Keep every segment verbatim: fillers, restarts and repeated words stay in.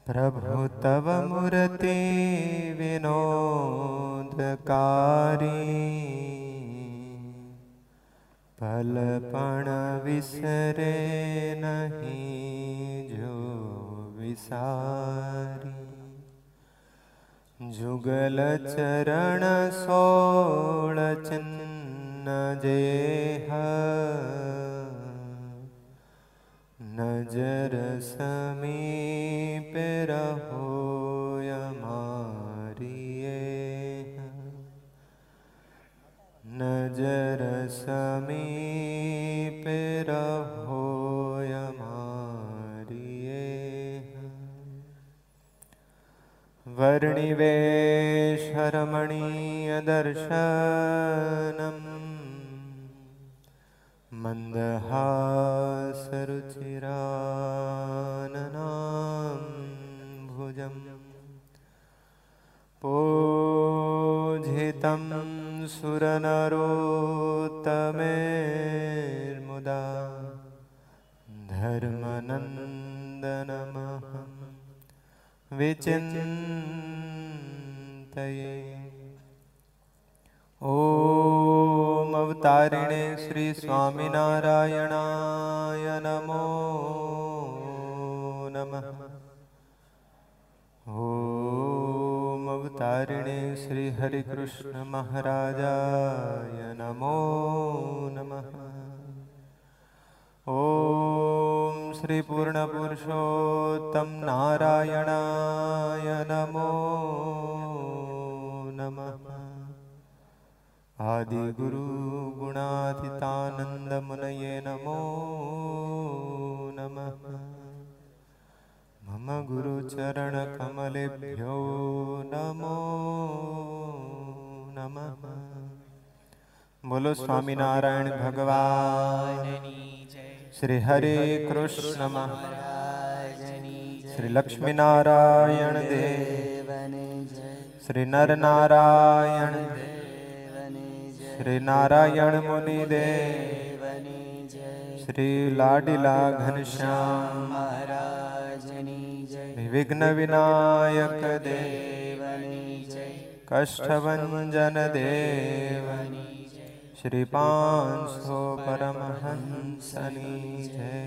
प्रभु तव मूर्ति विनोदकारी, पलपण विसरे नहीं जो विसारी। जुगल चरण सोल चिन्ह जेह, नजर समीप रहो यमारिए, नजर समीप रहो यमारिए। वर्णिवेशरमणीय दर्शनम्, मन्दहासरुचिराननाम्भुजम्, पूजितं सुरनरोत्तमेर्मुदा, धर्मनन्दनमहं विचिन्तये। ओम अवतारिणे श्री स्वामिनारायणाय नमो नमः। ओम अवतारिणे श्री हरिकृष्ण महाराजाय नमो नमः। ओम श्री पूर्ण पुरुषोत्तम नारायणाय नमो नमः। आदि गुरु गुणातीतानंद मुनये नमो नमः। मम गुरु चरण कमलेभ्यो नमो नमः। बोलो स्वामीनारायण भगवान श्री हरे कृष्ण महाराज, श्री लक्ष्मी नारायण देव, श्री नर नारायण देव, श्री नारायण मुनि देव, श्री लाडीला घनश्याम महाराज, विघ्न विनायक देव, कष्टभंजन देव, श्री पांचसौ परमहंसनी जय।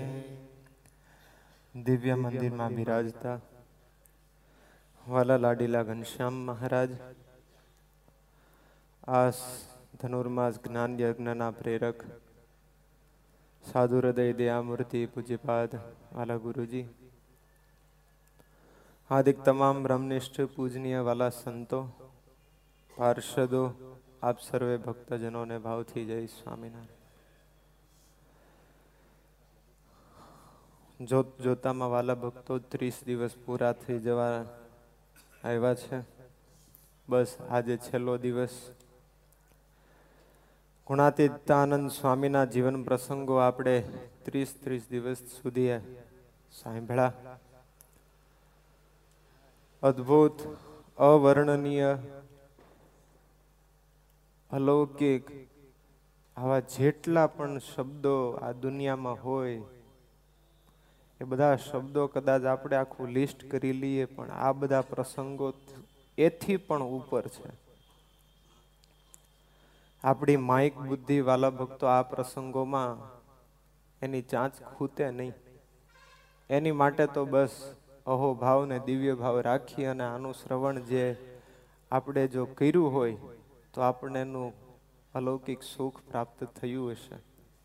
दिव्य मंदिर में बिराजता वाला लाडीला घनश्याम महाराज, आस धनुर्मास ज्ञान यज्ञना प्रेरक साधु हृदय दयामूर्ति पूज्यपाद वाला गुरुजी, हार्दिक तमाम ब्रह्मनिष्ठ पूजनीय वाला संतो पार्षदों, आप सर्वे भक्तजनों ने भाव थी जय स्वामीनारायण। जोत जोता में वाला भक्तो तीस दिवस पूरा थी जवा आव्या छे। बस आज छेल्लो दिवस गुणातीतानंद स्वामीना जीवन प्रसंगो आपणे तीस तीस दिवस सुधी सांभळ्या। अद्भुत, अवर्णनीय, अलौकिक आवा जेटला पण शब्दो आ दुनियामां होय ए बधा शब्दो कदाच आपणे आखुं लिस्ट करी लीए पण आ बधा प्रसंगो एथी पण ऊपर छे। आपणी माइक बुद्धि वाला भक्तो आ प्रसंगों में एनी चांच खूते नहीं। एनी माटे तो बस अहो भाव ने दिव्य भाव राखी अने आनु श्रवण जे आपणे जो कर्युं होय तो आपणे एनुं अलौकिक सुख प्राप्त थयुं हशे।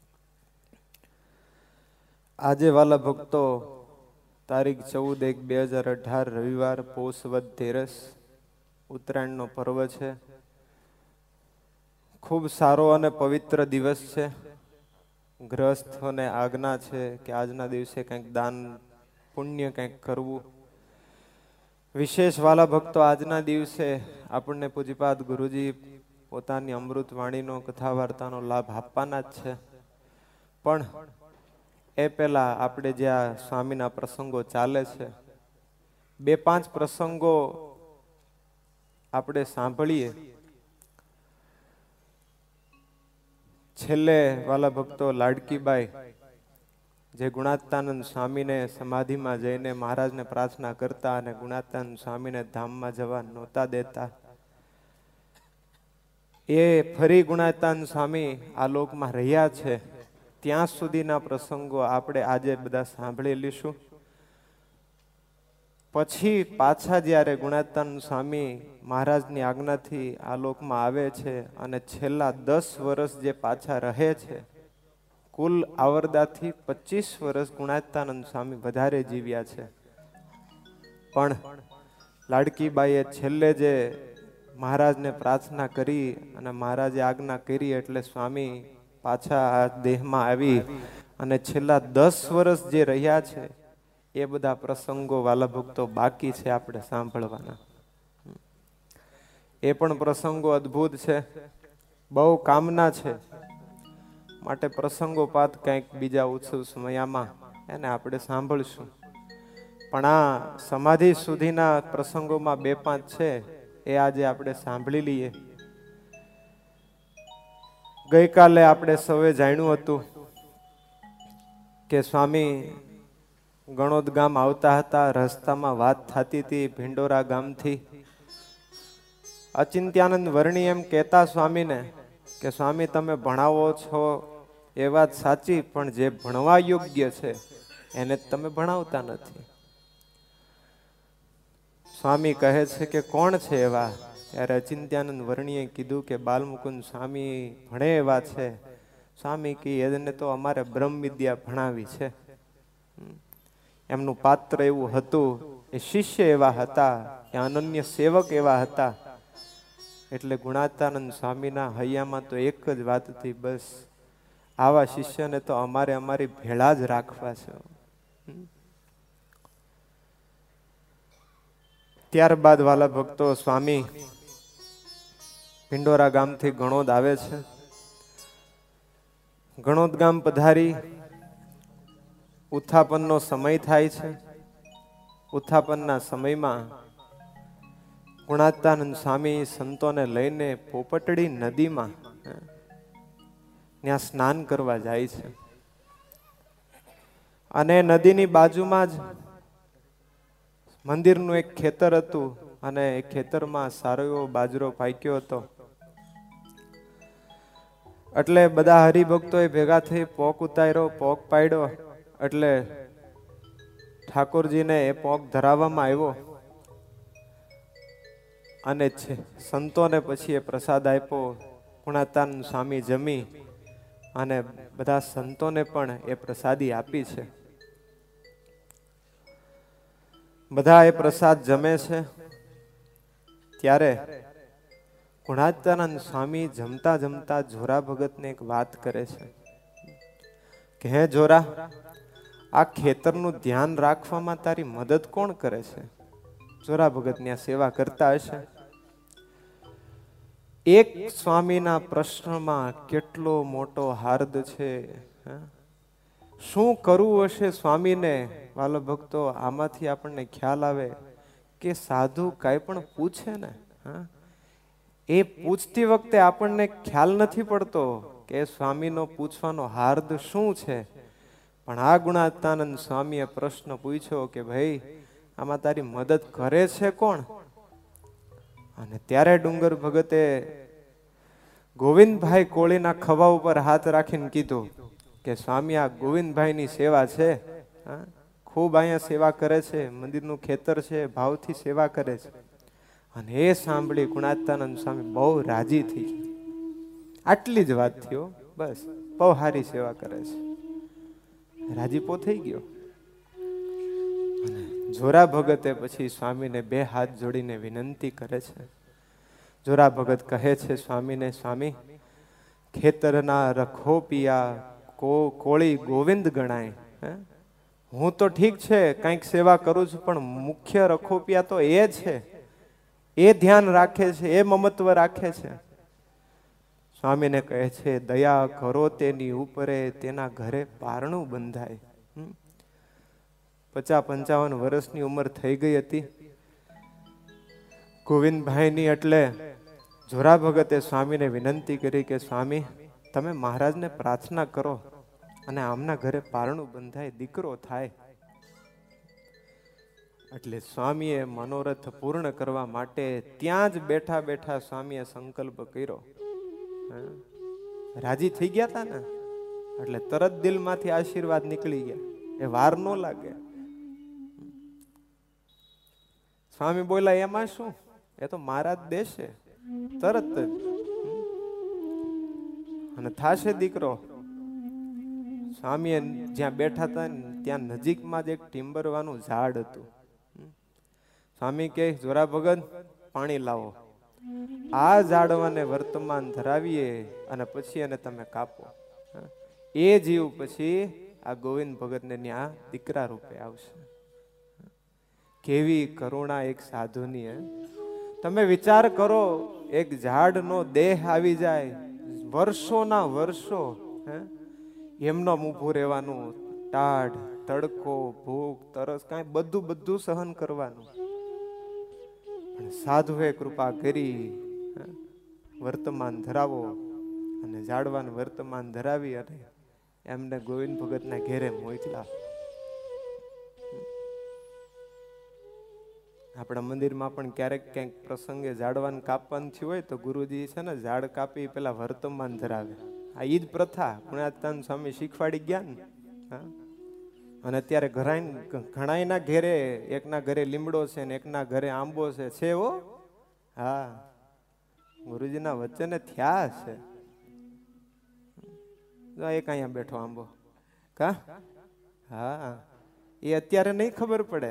आजे वाला भक्तो तारीख चौदह एक बे हज़ार अठार रविवार पोष वद तेरस उत्तरायण नो पर्व छे। खूब सारो अने पवित्र दिवस छे। गृहस्थोने आज्ञा छे कि आजना दिवसे कंईक दान पुण्य कंईक करवुं। विशेष वाला भक्तो आजना दिवसे आपणे पूज्यपाद गुरुजी पोतानी अमृत वाणीनो कथा वार्तानो लाभ आपवाना ज छे। पण ए पहेला आपणे जे आ स्वामीना प्रसंगो चाले छे बे पांच प्रसंगो आपणे सांभळीए। छेल्ले वाला भक्तो लाडकीबाई જે ગુણાતીતાનંદ સ્વામીને સમાધિમાં જઈને મહારાજને પ્રાર્થના કરતા અને ગુણાતીતાનંદ સ્વામીને ધામમાં જવા નહોતા દેતા, એ ફરી ગુણાતીતાનંદ સ્વામી આ લોકમાં રહ્યા છે ત્યાં સુધીના પ્રસંગો આપણે આજે બધા સાંભળી લઈશું. પછી પાછા જ્યારે ગુણાતીતાનંદ સ્વામી મહારાજની આજ્ઞાથી આ લોકમાં આવે છે અને છેલ્લા દસ વર્ષ જે પાછા રહે છે, કુલ આવરદાથી પચીસ વર્ષ ગુણાતીતાનંદ સ્વામી વધારે જીવ્યા છે. પણ લાડકીબાઈએ છેલ્લે જે મહારાજને પ્રાર્થના કરી અને મહારાજે આજ્ઞા કરી એટલે સ્વામી પાછા આ દેહમાં આવી અને છેલ્લા દસ વર્ષ જે રહ્યા છે એ બધા પ્રસંગો વાલા ભક્તો બાકી છે આપણે સાંભળવાના. એ પણ પ્રસંગો અદ્ભુત છે, બહુ કામના છે. માટે પ્રસંગોપાત કંઈક બીજા ઉત્સવ સમયમાં એને આપણે સાંભળશું. પણ આ સમાધિ સુધીના પ્રસંગોમાં બે પાંચ છે એ આજે આપણે સાંભળી લઈએ. ગઈકાલે આપણે સૌએ જાણ્યું હતું કે સ્વામી ગણોદ ગામ આવતા હતા, રસ્તામાં વાત થતી હતી ભિંડોરા ગામથી. અચિંત્યાનંદ વર્ણી એમ કહેતા સ્વામીને કે સ્વામી તમે ભણાવો છો એ વાત સાચી, પણ જે ભણવા યોગ્ય છે એને તમે ભણાવતા નથી. સ્વામી કહે છે કે કોણ છે એવા? ત્યારે અચિંત્યાનંદ વર્ણીએ કીધું કે બાલમુકુંદ સ્વામી ભણે એવા છે. સ્વામી કે એને તો અમારે બ્રહ્મ વિદ્યા ભણાવી છે. એમનું પાત્ર એવું હતું, એ શિષ્ય એવા હતા, એ અનન્ય સેવક એવા હતા. એટલે ગુણાતીતાનંદ સ્વામીના હૈયામાં તો એક જ વાત હતી, બસ આવા શિષ્યને તો અમારે અમારી ભેળા જ રાખવા છે. ત્યારબાદ વાલા ભક્તો સ્વામી ભિંડોરા ગામથી ગણોદ આવે છે. ગણોદ ગામ પધારી ઉત્થાપનનો સમય થાય છે. ઉત્થાપનના સમયમાં ગુણાતીતાનંદ સ્વામી સંતોને લઈને પોપટડી નદીમાં ત્યાં સ્નાન કરવા જાય છે. અને નદીની બાજુમાં જ મંદિરનું એક ખેતર હતું અને એ ખેતરમાં સારો એવો બાજરો પાક્યો હતો. એટલે બધા હરિભક્તોએ ભેગા થઈ પોક ઉતાર્યો, પોક પાડ્યો. એટલે ઠાકોરજીને એ પોક ધરાવવામાં આવ્યો અને સંતોને પછી એ પ્રસાદ આપ્યો. ગુણાતીતાનંદ સ્વામી જમી અને બધા સંતોને પણ એ પ્રસાદી આપી છે. બધા એ પ્રસાદ જમે છે. ત્યારે ગુણાતીતાનંદ સ્વામી જમતા જમતા જોરા ભગતને એક વાત કરે છે કે હે જોરા, આ ખેતરનું ધ્યાન રાખવામાં તારી મદદ કોણ કરે છે? જોરા ભગત ત્યાં સેવા કરતા હશે. એક સ્વામીના પ્રશ્નમાં કેટલો મોટો હાર્દ છે. શું કરવું હશે સ્વામીને? વાલો ભક્તો, આમાંથી આપણને ખ્યાલ આવે કે સાધુ કાંઈ પણ પૂછે ને, એ પૂછતી વખતે આપણને ખ્યાલ નથી પડતો કે સ્વામીનો પૂછવાનો હાર્દ શું છે. પણ આ ગુણાતીતાનંદ સ્વામીએ પ્રશ્ન પૂછ્યો કે ભાઈ આમાં તારી મદદ કરે છે કોણ? અને ત્યારે ડુંગર ભગતે ગોવિંદભાઈ કોળીના ખભા ઉપર હાથ રાખીને કીધું કે સ્વામી આ ગોવિંદભાઈની સેવા છે, ખૂબ અહીંયા સેવા કરે છે, મંદિરનું ખેતર છે, ભાવથી સેવા કરે છે. અને એ સાંભળી ગુણાતીતાનંદ સ્વામી બહુ રાજી થઈ. આટલી જ વાત થયો, બસ બહુ સારી સેવા કરે છે, રાજીપો થઈ ગયો. અને જોરા ભગતે પછી સ્વામીને બે હાથ જોડીને વિનંતી કરે છે. જોરા ભગત કહે છે સ્વામીને, સ્વામી ખેતરના રખોપિયા કો કોળી ગોવિંદ ગણાય. હું તો ઠીક છે કંઈક સેવા કરું છું, પણ મુખ્ય રખોપિયા તો એ છે, એ ધ્યાન રાખે છે, એ મમત્વ રાખે છે. સ્વામીને કહે છે દયા કરો તેની ઉપરે, તેના ઘરે પારણું બંધાય. પચાસ પંચાવન વર્ષની ઉંમર થઈ ગઈ હતી ગોવિંદભાઈની. એટલે જોરા ભગતે સ્વામીને વિનંતી કરી કે સ્વામી તમે મહારાજને પ્રાર્થના કરો અને આમના ઘરે પારણું બંધાય, દીકરો થાય. એટલે સ્વામીએ મનોરથ પૂર્ણ કરવા માટે ત્યાં જ બેઠા બેઠા સ્વામીએ સંકલ્પ કર્યો. રાજી થઈ ગયા હતા ને એટલે તરત દિલમાંથી આશીર્વાદ નીકળી ગયા, એ વાર ન લાગે. સ્વામી બોલ્યા એમાં શું, એ તો મારા જ દેશે, તરત જ અને થાશે દીકરો. સ્વામીએ જ્યાં બેઠા હતા ને ત્યાં નજીકમાં જ એક ટીમ્બરવાનું ઝાડ હતું. સ્વામી કે જોરા ભગત પાણી લાવો, આ ઝાડવાને વર્તમાન ધરાવીએ અને પછી એને તમે કાપો. એ જીવ પછી આ ગોવિંદ ભગતને ત્યાં દીકરા રૂપે આવશે. કેવી કરુણા એક સાધુની. તમે વિચાર કરો, એક ઝાડનો દેહ આવી જાય, વર્ષોના વર્ષો એમનો ઊભું રહેવાનું, ટાઢ તડકો ભૂખ તરસ કાંઈ બધું બધું સહન કરવાનું. સાધુએ કૃપા કરી વર્તમાન ધરાવો અને ઝાડવાને વર્તમાન ધરાવી અને એમને ગોવિંદ ભગતના ઘેરે મોકલા. આપણા મંદિરમાં પણ ક્યારેક ક્યાંક પ્રસંગે ઝાડવાને કાપવાનું થયું હોય તો ગુરુજી છે ને ઝાડ કાપી પેલા વર્તમાન ધરાવે. આ ઈ જ પ્રથા પુણ્યાત્માન સ્વામી શીખવાડી ગયા ને. હા, અને અત્યારે ઘણા ઘણાના ઘરે, એકના ઘરે લીમડો છે ને એકના ઘરે આંબો છે છે હો. હા, ગુરુજીના વચને થયા છે. એક અહીંયા બેઠો આંબો કા. હા, એ અત્યારે નહીં ખબર પડે.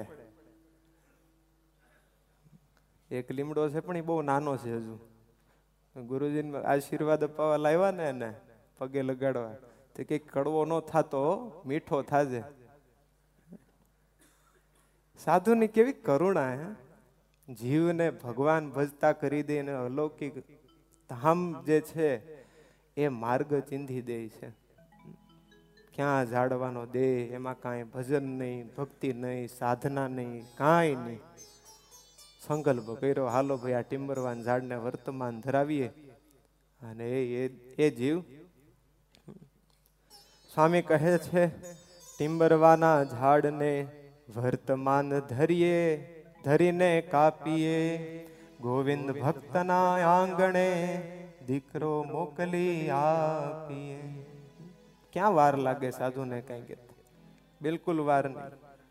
એક લીમડો છે પણ એ બહુ નાનો છે. હજુ ગુરુજીને આશીર્વાદ અપાવવા લાવ્યા ને એને પગે લગાડવા તો કઈક કડવો ન થાતો, મીઠો થાજે. સાધુની કેવી કરુણા હે, જીવને ભગવાન ભજતા કરી દે ને અલૌકિક ધામ જે છે એ માર્ગ ચીંધી દે છે. ક્યાં ઝાડવાનો દે, એમાં કાંઈ ભજન નહીં, ભક્તિ નહીં, સાધના નહીં, કાંઈ નહીં. સંકલ્પ કર્યો, હાલો ભાઈ આ ટિમ્બરવાન ઝાડને વર્તમાન ધરાવીએ. અને એ એ જીવ સ્વામી કહે છે, ટિમ્બરવાના ઝાડને વર્તમાન ધરીએ, ધરીને કાપીએ, ગોવિંદ ભક્તના આંગણે દીકરો મોકલી આપીએ. ક્યાં વાર લાગે સાધુને કઈ કે, બિલકુલ વાર નહીં.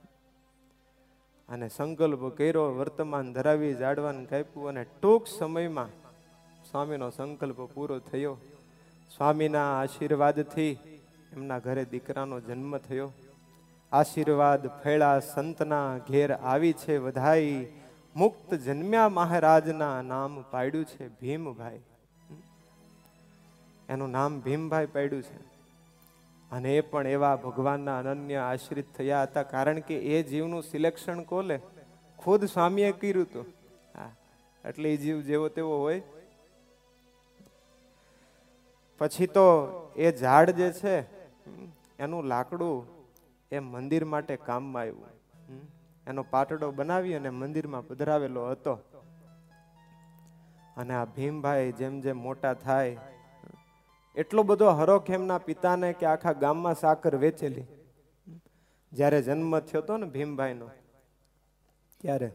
અને સંકલ્પ કર્યો, વર્તમાન ધરાવી ઝાડવાને કાપ્યું અને ટૂંક સમયમાં સ્વામીનો સંકલ્પ પૂરો થયો. સ્વામીના આશીર્વાદથી એમના ઘરે દીકરાનો જન્મ થયો. આશીર્વાદ ફેળા સંતના ઘેર આવી છે વધાઈ, મુક્ત જન્મ્યા મહારાજના નામ પાડ્યું છે ભીમભાઈ. એનું નામ ભીમભાઈ પાડ્યું છે. અને એ પણ એવા ભગવાનના અનન્ય આશ્રિત થયા હતા, કારણ કે એ જીવનું સિલેક્શન કોલે ખુદ સ્વામીએ કર્યું હતું. હા, એટલે એ જીવ જેવો તેવો હોય. પછી તો એ ઝાડ જે છે એનું લાકડું એ મંદિર માટે કામમાં આવ્યું. એનો પાટડો બનાવી અને મંદિરમાં પધરાવેલો હતો. અને આ ભીમભાઈ જેમ જેમ મોટા થાય એટલો બધો હરોખ એમના પિતાને કે આખા ગામમાં સાકર વેચેલી. જ્યારે જન્મ થયો હતો ને ભીમભાઈનો, ત્યારે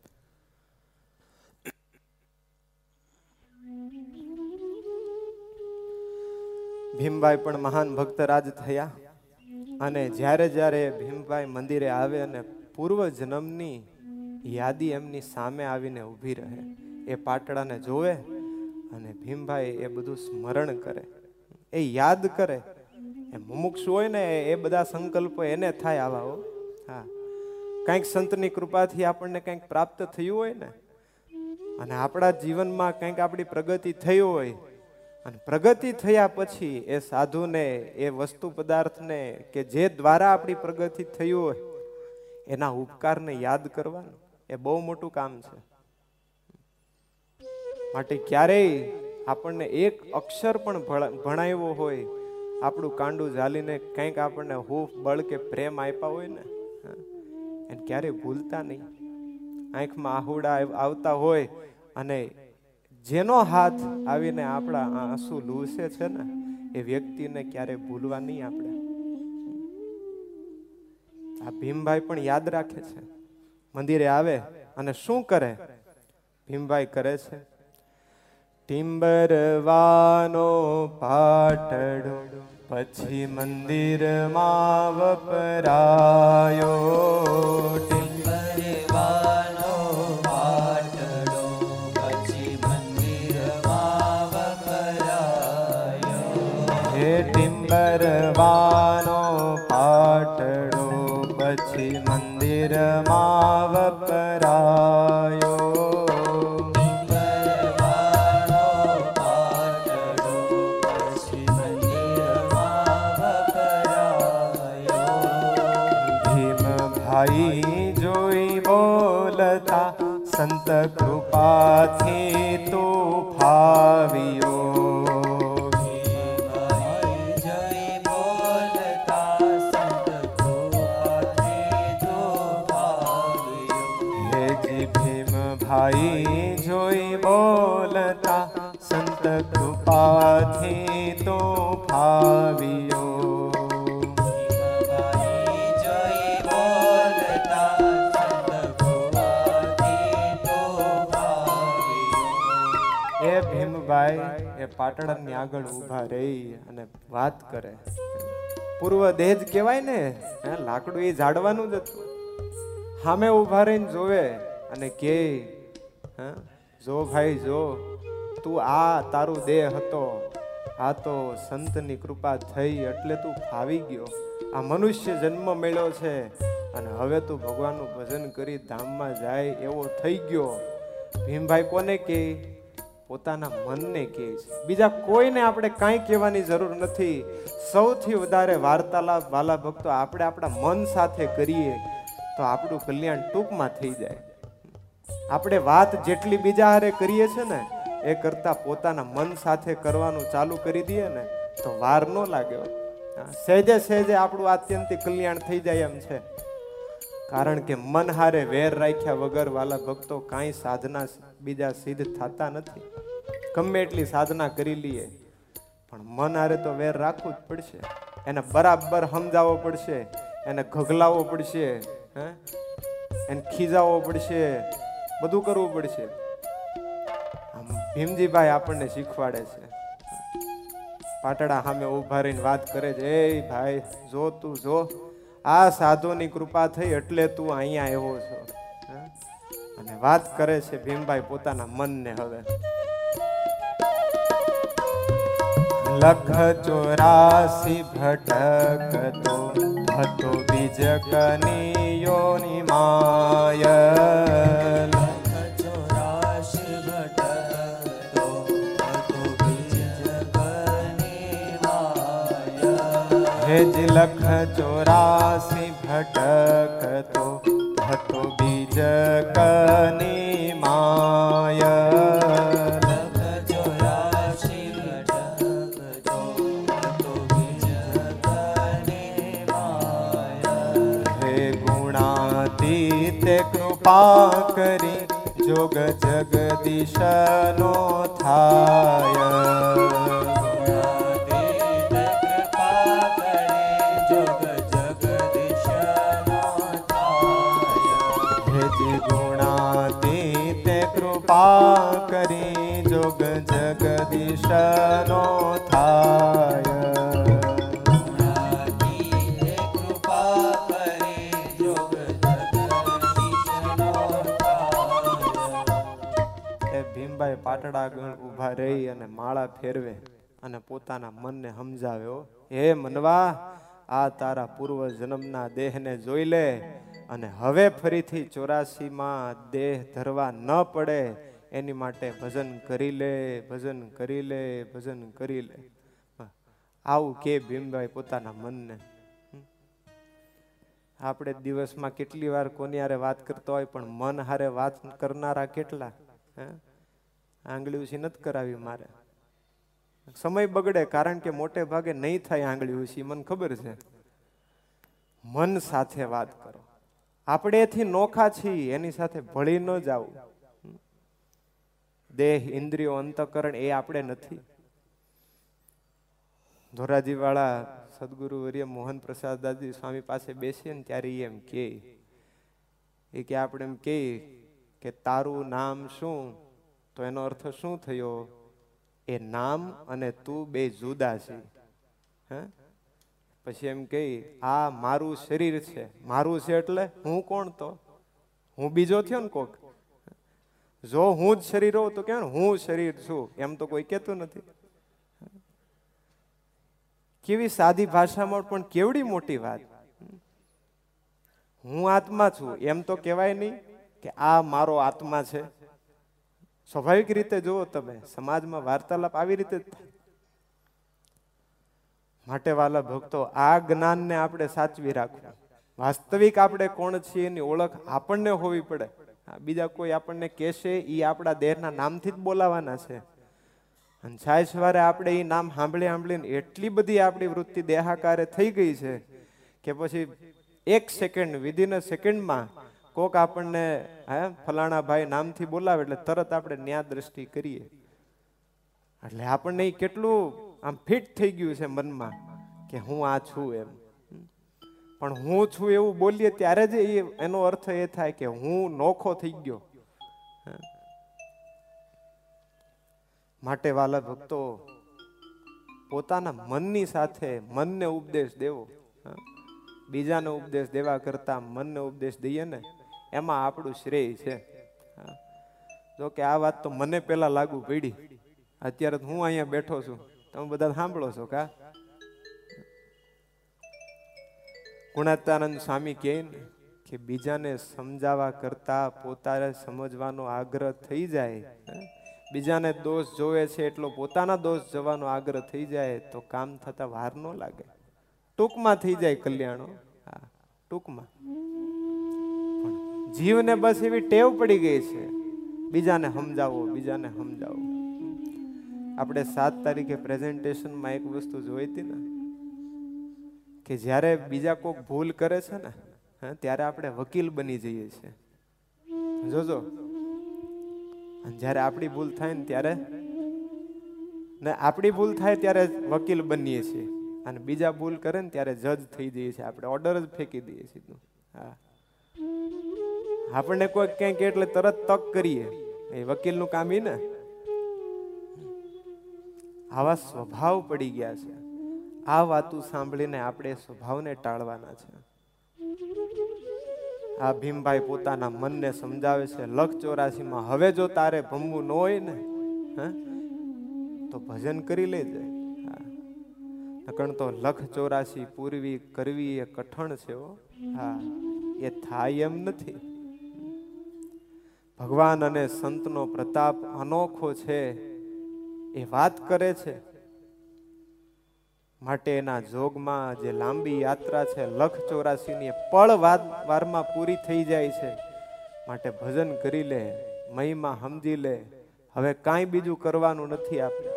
ભીમભાઈ પણ મહાન ભક્તરાજ થયા. અને જ્યારે જ્યારે ભીમભાઈ મંદિરે આવે અને પૂર્વ જન્મની યાદી એમની સામે આવીને ઊભી રહે. એ પાટડાને જોવે અને ભીમભાઈ એ બધું સ્મરણ કરે, એ યાદ કરે. એ મુમુક્ષુ હોય ને એ બધા સંકલ્પો એને થાય આવા હો. હા, કંઈક સંતની કૃપાથી આપણને કંઈક પ્રાપ્ત થયું હોય ને, અને આપણા જીવનમાં કંઈક આપણી પ્રગતિ થઈ હોય, અને પ્રગતિ થયા પછી એ સાધુને, એ વસ્તુ પદાર્થને કે જે દ્વારા આપણી પ્રગતિ થઈ હોય એના ઉપકારને યાદ કરવાનું એ બહુ મોટું કામ છે. માટે ક્યારેય આપણને એક અક્ષર પણ ભણાવ્યો હોય, આપણું કાંડું ઝાલીને કંઈક આપણને હૂફ બળ કે પ્રેમ આપ્યા હોય ને, એને ક્યારેય ભૂલતા નહીં. આંખમાં આહુડા આવતા હોય અને જેનો હાથ આવીને આપણા આંસુ લૂસે છે ને, એ વ્યક્તિને ક્યારેય ભૂલવા નહીં આપણે. આ ભીમભાઈ પણ યાદ રાખે છે. મંદિરે આવે અને શું કરે? ભીમભાઈ કરે છે ટીમ્બરવાનો પાટડો પછી મંદિરમાં વપરાયો. ટીમ્બરવાનો પાટડો પછી મંદિરમાં વપરાયો. હે ટીમ્બરવાનો પાટડો પછી મંદિરમાં વપરાયો. ભાઈ જોઈ બોલતા સંત કૃપાથી તું ફાવ્યો. ભાઈ જોઈ બોલતા સંત કૃપાથી તું ફાવ્યો. હે જી ભીમ ભાઈ જોઈ બોલતા સંત કૃપાથી તું ફાવ્યો. ભીમભાઈ એ પાટણની આગળ ઊભા રહી અને વાત કરે. પૂર્વ દેહ જ કહેવાય ને, લાકડું એ ઝાડવાનું જ હતું. સામે ઊભા રહીને જોવે અને કે જો ભાઈ જો, તું આ તારું દેહ હતો, આ તો સંતની કૃપા થઈ એટલે તું ફાવી ગયો. આ મનુષ્ય જન્મ મળ્યો છે અને હવે તું ભગવાનનું ભજન કરી ધામમાં જાય એવો થઈ ગયો. ભીમભાઈ કોને કહે? પોતાના મનને કહે છે. બીજા કોઈને આપણે કાંઈ કહેવાની જરૂર નથી. સૌથી વધારે વાર્તાલાપ વાલા ભક્તો આપણે આપણા મન સાથે કરીએ તો આપણું કલ્યાણ ટૂંકમાં થઈ જાય. આપણે વાત જેટલી બીજા હારે કરીએ છે ને એ કરતા પોતાના મન સાથે કરવાનું ચાલુ કરી દઈએ ને તો વાર ન લાગે. સહેજે સહેજે આપણું આત્યંતિક કલ્યાણ થઈ જાય એમ છે. કારણ કે મન હારે વેર રાખ્યા વગર વાલા ભક્તો કાંઈ સાધના બીજા સિદ્ધ થતા નથી. ગમે એટલી સાધના કરી લઈએ પણ મન હારે તો વેર રાખવું જ પડશે. એને બરાબર સમજાવવો પડશે, એને ઘગલાવવો પડશે, હે એને ખીજાવવો પડશે, બધું કરવું પડશે. ભીમજીભાઈ આપણને શીખવાડે છે. પાટડા સામે ઉભા રહીને વાત કરે છે, એ ભાઈ જો તું જો, આ સાધુની કૃપા થઈ એટલે તું અહીંયા આવ્યો છો. અને વાત કરે છે ભીમભાઈ પોતાના મનને. હવે લખ ચોરાસી ભટકતો હતો બીજ કનિયોની માય. લખ ચોરાસી ભટકતો હતો બીજ કનિયોની માય. હે જ લખ ચોરાસી ભટકતો હતો બીજ કની માય. તે કૃપા કરી જોગ જગદીશનો થાય. કૃપા કરી જોગ જગદીશનો થાય. હે જે ગુણાતીત કૃપા કરી જોગ જગદીશનો થાય. પાટડા આગળ ઊભા રહી અને માળા ફેરવે અને પોતાના મનને સમજાવ્યો, હે મનવા, આ તારા પૂર્વ જન્મના દેહને જોઈ લે અને હવે ફરીથી ચોરાસી માં દેહ ધરવા ન પડે એની માટે ભજન કરી લે, ભજન કરી લે, ભજન કરી લે. આવું કે ભીમભાઈ પોતાના મનને. આપણે દિવસમાં કેટલી વાર કોની હારે વાત કરતો હોય પણ મન હારે વાત કરનારા કેટલા? હે આંગળી ઉછી નથી કરાવી મારે. સમય બગડે કારણ કે મોટે ભાગે નહીં થાય આંગળી ઉછી, મને ખબર છે. મન સાથે વાત કરો. આપણે એથી નોખા છીએ, એની સાથે ભળી ન જાવું. દેહ, ઇન્દ્રિયો, અંતકરણ એ આપણે નથી. ધોરાજી વાળા સદગુરુ વર્ય મોહન પ્રસાદ દાદી સ્વામી પાસે બેસીએ ને ત્યારે ઈ એમ કે એ કે આપણે એમ કે કે તારું નામ શું, તો એનો અર્થ શું થયો? એ નામ અને તું બે જુદા છે. હે પછી એમ કહી આ મારું શરીર છે. મારું છે એટલે હું કોણ? તો હું બીજો થયો ને કોક. જો હું જ શરીર હોઉં તો કે હું શરીર છું, એમ તો કોઈ કહેતું નથી. કેવી સાદી ભાષામાં પણ કેવડી મોટી વાત. હું આત્મા છું એમ તો કહેવાય નહીં કે આ મારો આત્મા છે. સ્વાભાવિક રીતે જુઓ તમે સમાજમાં વાર્તાલાપ આવી રીતે જ થાય. માટે વાલા ભક્તો, આ જ્ઞાનને આપણે સાચવી રાખવું. વાસ્તવિક આપણે કોણ છીએ એની ઓળખ આપણને હોવી પડે. બીજા કોઈ આપણને કહેશે એ આપણા દેહના નામથી જ બોલાવાના છે. અને છાય સવારે આપણે એ નામ સાંભળી સાંભળીને એટલી બધી આપણી વૃત્તિ દેહાકારે થઈ ગઈ છે કે પછી એક સેકન્ડ વિધિન અ સેકન્ડમાં કોક આપણને હે ફલાણા ભાઈ નામથી બોલાવે એટલે તરત આપણે ન્યા દ્રષ્ટિ કરીએ. એટલે આપણને એ કેટલું આમ ફિટ થઈ ગયું છે મનમાં કે હું આ છું એમ. પણ હું છું એવું બોલીએ ત્યારે જ એનો અર્થ એ થાય કે હું નોખો થઈ ગયો. માટે વાલા ભક્તો, પોતાના મનની સાથે મનને ઉપદેશ દેવો. બીજાને ઉપદેશ દેવા કરતા મનને ઉપદેશ દઈએ ને એમાં આપણું શ્રેય છે. જો કે આ વાત તો મને પેલા લાગુ પડી. અત્યારે હું અહીંયા બેઠો છું, તમે બધા સાંભળો છો કા? ગુણાતાનંદ સ્વામી કહે ને કે બીજાને સમજાવવા કરતા પોતાને સમજવાનો આગ્રહ થઈ જાય, બીજાને દોષ જોવે છે એટલો પોતાના દોષ જવાનો આગ્રહ થઈ જાય તો કામ થતા વાર ન લાગે. ટૂંકમાં થઈ જાય કલ્યાણો. હા, ટૂંકમાં. જીવને બસ એવી ટેવ પડી ગઈ છે બીજાને સમજાવો, બીજાને સમજાવો. આપણે સાત તારીખે પ્રેઝન્ટેશનમાં એક વસ્તુ જોઈ હતી ને કે જ્યારે બીજા કોઈક ભૂલ કરે છે ને ત્યારે આપણે વકીલ બની જઈએ છીએ. જોજો, જ્યારે આપણી ભૂલ થાય ને ત્યારે ને આપણી ભૂલ થાય ત્યારે વકીલ બનીએ છીએ અને બીજા ભૂલ કરે ને ત્યારે જજ થઈ જઈએ છીએ. આપણે ઓર્ડર જ ફેંકી દઈએ છીએ. હા, આપણને કોઈ ક્યાંક એટલે તરત તક કરીએ, એ વકીલનું કામ ઈ ને. આવા સ્વભાવ પડી ગયા છે. આ વાતું સાંભળીને આપણે સ્વભાવને ટાળવાના છે. આ ભીમભાઈ પોતાના મનને સમજાવે છે લખ ચોરાસી માં હવે જો તારે ભમવું ન હોય ને હે તો ભજન કરી લેજે. નકણ તો લખ ચોરાસી પૂરવી કરવી એ કઠણ છે. હા, એ થાય એમ નથી. ભગવાન અને સંતનો પ્રતાપ અનોખો છે એ વાત કરે છે. માટે એના જોગમાં જે લાંબી યાત્રા છે લખ ચોરાસી ની પળ વારમાં પૂરી થઈ જાય છે. માટે ભજન કરી લે, મહિમા સમજી લે. હવે કાંઈ બીજું કરવાનું નથી આપણે.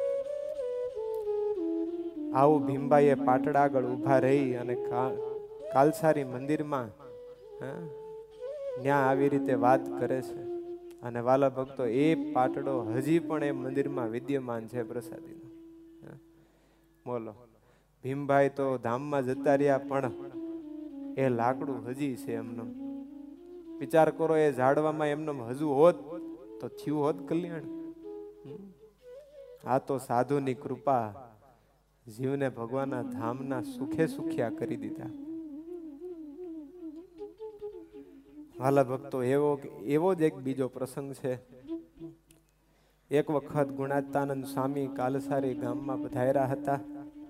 આવું ભીમભાઈએ પાટડા આગળ ઉભા રહી અને કાલસારી મંદિરમાં ત્યાં આવી રીતે વાત કરે છે. અને વાલા ભક્તો, એ પાટડો હજી પણ એ મંદિરમાં વિદ્યમાન છે પ્રસાદીનો. બોલો, ભીમભાઈ તો ધામમાં જતા રહ્યા પણ એ લાકડું હજી છે એમનો. વિચાર કરો, એ ઝાડવામાં એમનો હજુ હોત તો થયું હોત કલ્યાણ. આ તો સાધુની કૃપા જીવને ભગવાનના ધામના સુખે સુખ્યા કરી દીધા. વાલા ભક્તો, એવો એવો જ એક બીજો પ્રસંગ છે. એક વખત ગુણાતાનંદ સ્વામી કાલસારી ગામમાં પધાર્યા હતા.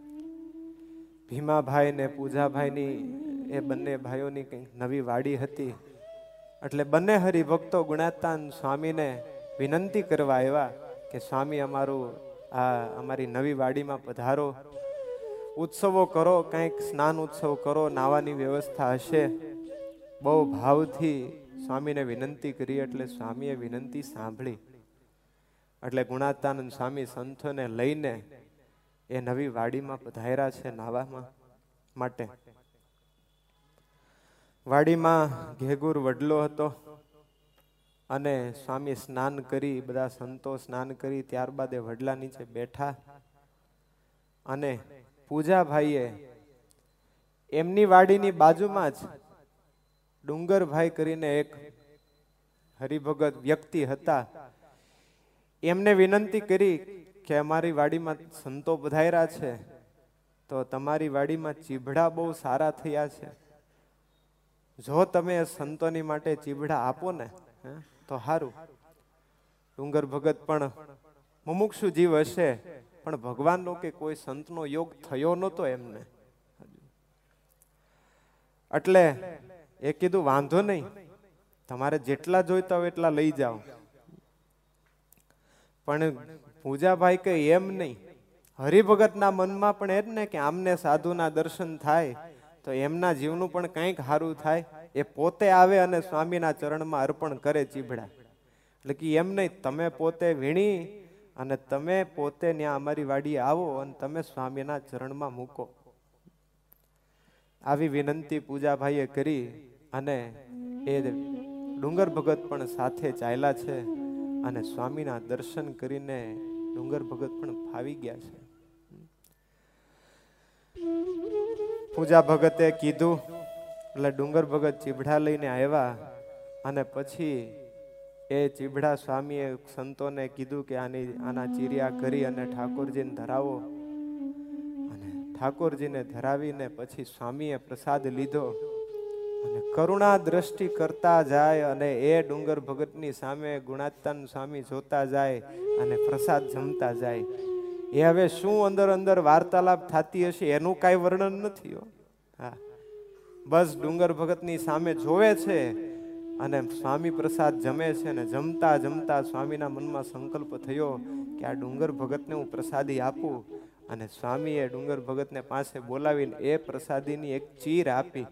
ભીમાભાઈ ને પૂજાભાઈની એ બંને ભાઈઓની કંઈક નવી વાડી હતી. એટલે બંને હરિભક્તો ગુણાતાનંદ સ્વામીને વિનંતી કરવા આવ્યા કે સ્વામી, અમારું આ અમારી નવી વાડીમાં પધારો, ઉત્સવો કરો, કંઈક સ્નાન ઉત્સવ કરો, નાવાની વ્યવસ્થા હશે. બહુ ભાવથી સ્વામીને વિનંતી કરી. એટલે સ્વામીએ વિનંતી સાંભળી. એટલે ગુણાતાનંદ સ્વામી સંતોને લઈને એ નવી વાડીમાં પધાર્યા છે નાવામાં માટે. વાડીમાં ઘેગુર વડલો હતો અને સ્વામી સ્નાન કરી, બધા સંતો સ્નાન કરી ત્યારબાદ એ વડલા નીચે બેઠા અને પૂજાભાઈએ એમની વાડીની બાજુમાં જ ડુંગરભાઈ કરીને એક હરિભગત વ્યક્તિ હતા. એમને વિનંતી કરી કે અમારી વાડીમાં સંતો પધાર્યા છે, તો તમારી વાડીમાં ચીભડા બહુ સારા થયા છે, જો તમે સંતોની માટે ચીભડા આપો ને તો સારું. ડુંગર ભગત પણ મુમુક્ષુ જીવ હશે, પણ ભગવાનનો કે કોઈ સંતનો યોગ થયો નહોતો એમને. એટલે એ કીધું વાંધો નહીં, તમારે જેટલા જોઈતા હોય એટલા લઈ જાઓ. પણ પૂજાભાઈ કે એમ નહીં, હરિભગતના મનમાં પણ એ જ ને કે આમને સાધુના દર્શન થાય તો એમના જીવનું પણ કંઈક સારું થાય. એ પોતે આવે અને સ્વામીના ચરણમાં અર્પણ કરે ચીભડા. એટલે કે એમ નહીં, તમે પોતે વીણી અને તમે પોતે ત્યાં અમારી વાડીએ આવો અને તમે સ્વામીના ચરણમાં મૂકો. આવી વિનંતી પૂજાભાઈએ કરી અને એ ડુંગર ભગત પણ સાથે ચાલ્યા છે અને સ્વામીના દર્શન કરીને ડુંગર ભગત પણ ફાવી ગયા છે. પૂજા ભગતે કીધું એટલે ડુંગર ભગત ચીભડા લઈને આવ્યા અને પછી એ ચીભડા સ્વામીએ સંતોને કીધું કે આની આના ચીરિયા કરી અને ઠાકોરજીને ધરાવો. અને ઠાકોરજીને ધરાવીને પછી સ્વામીએ પ્રસાદ લીધો અને કરુણા દ્રષ્ટિ કરતા જાય અને એ ડુંગર ભગતની સામે ગુણાત્તાન સ્વામી જોતા જાય અને પ્રસાદ જમતા જાય. એ હવે શું અંદર અંદર વાર્તાલાપ થતી હશે એનું કાંઈ વર્ણન નથી. હા, બસ ડુંગર ભગતની સામે જોવે છે અને સ્વામી પ્રસાદ જમે છે ને જમતા જમતા સ્વામીના મનમાં સંકલ્પ થયો કે આ ડુંગર ભગતને હું પ્રસાદી આપું. અને સ્વામીએ ડુંગર ભગતને પાસે બોલાવીને એ પ્રસાદીની એક ચીર આપી.